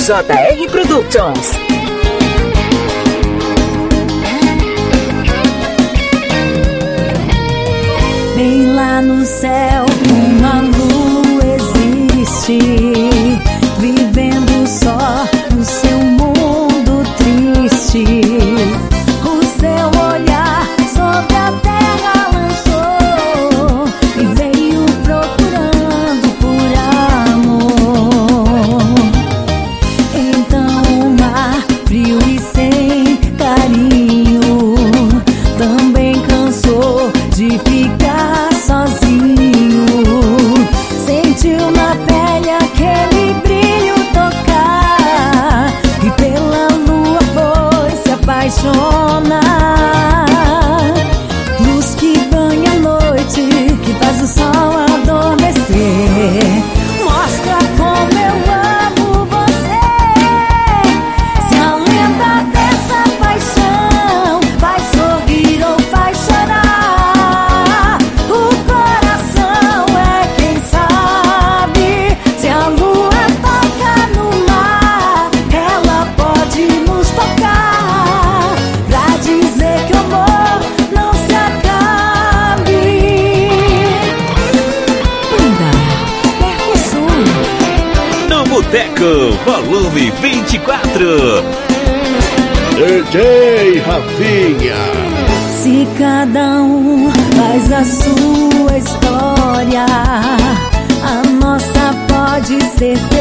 JR Productions. Bem lá no céu, uma lua existe, vivendo só no seu mundo triste. O seu olhar sobre a terra lançou e veio procurando por amor. Então o mar, frio e sem carinho, também cansou de ficar sozinho. Sentiu na pele aquele brilho tocar e pela lua foi se apaixonar. Luz que banha a noite, que faz o sol adormecer. Mostra como eu amo você. Se a lenda dessa paixão faz sorrir ou faz chorar, o coração é quem sabe. Se a lua toca no mar, ela pode nos tocar pra dizer que o amor não se acabe. Banda Mercosul. No Boteco, volume 24. DJ Rafinha. Se cada um faz a sua história, a nossa pode ser